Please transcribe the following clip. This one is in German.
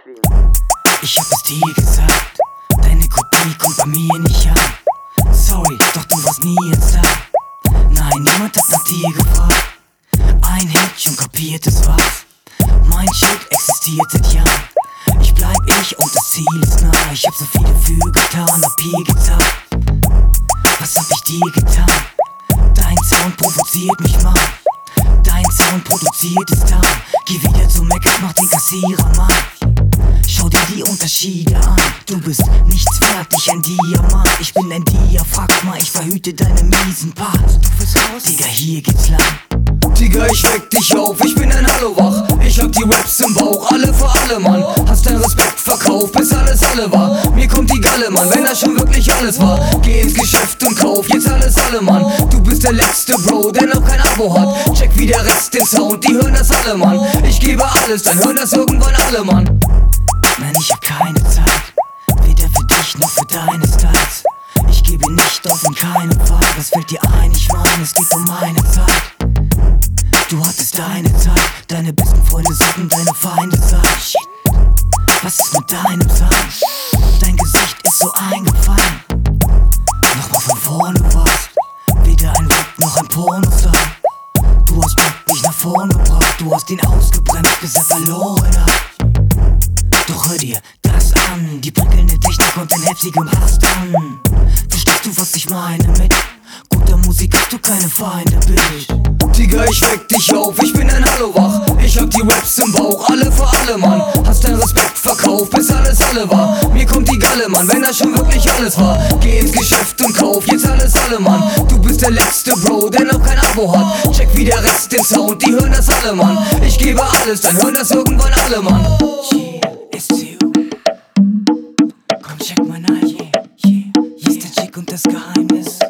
Maxim. Ich hab es dir gesagt, deine Kopie kommt bei mir nicht an. Sorry, doch du warst nie ins da. Nein, niemand hat nach dir gefragt. Ein Händchen kopiert es was. Mein Shit existiert seit Jahren. Ich bleib ich und das Ziel ist nah. Ich hab so viel dafür getan, hab hier getan. Was hab ich dir getan? Dein Sound provoziert mich mal. Dein Sound produziert es dann. Geh wieder zu Mac, mach den Kassierer, Mann. Schau dir die Unterschiede an. Du bist nichts wert, ich ein Diamant. Ich bin ein Diaphragma, ich verhüte deine miesen Parts. Du wirst raus, Digga, hier geht's lang. Digga, ich weck dich auf, ich bin ein Hallowach. Ich hab die Raps im Bauch, alle für alle, Mann. Hast deinen Respekt verkauft, bis alles alle war. Mir kommt die Galle, Mann, wenn das schon wirklich alles war. Geh ins Geschäft und kauf jetzt alles alle, Mann. Du bist der letzte Bro, der noch kein Abo hat. Check wie der Rest den Sound, die hören das alle, Mann. Ich gebe alles, dann hören das irgendwann alle, Mann. Nein, ich hab keine Zeit, weder für dich noch für deine Styles. Ich gebe nicht auf in keinem Fall. Was fällt dir ein? Ich meine, es geht um meine Zeit. Du hattest deine Zeit, deine besten Freunde sollten deine Feinde sein. Shit. Was ist mit deinem Sein? Dein Gesicht ist so eingefallen. Nochmal von vorne warst, weder ein Rap noch ein Pornostar. Du hast Bock dich nach vorn gebracht, du hast ihn ausgebremst, bis er verloren hat. Doch hör dir das an, die prickelnde Technik und ein heftigem Hass an. Verstehst du, was ich meine mit guter Musik hast du keine Feinde, Bitch. Digga, ich weck dich auf, ich bin ein Hallowach. Ich hab die Raps im Bauch, alle für alle, Mann. Hast deinen Respekt verkauft, bis alles alle war. Mir kommt die Galle, Mann, wenn das schon wirklich alles war. Geh ins Geschäft und kauf jetzt alles alle, Mann. Du bist der letzte Bro, der noch kein Abo hat. Check wie der Rest den Sound, die hören das alle, Mann. Ich gebe alles, dann hören das irgendwann alle, Mann. Yeah, it's you. Komm, check mein Eye, yeah, yeah. Hier ist der Chick und das Geheimnis.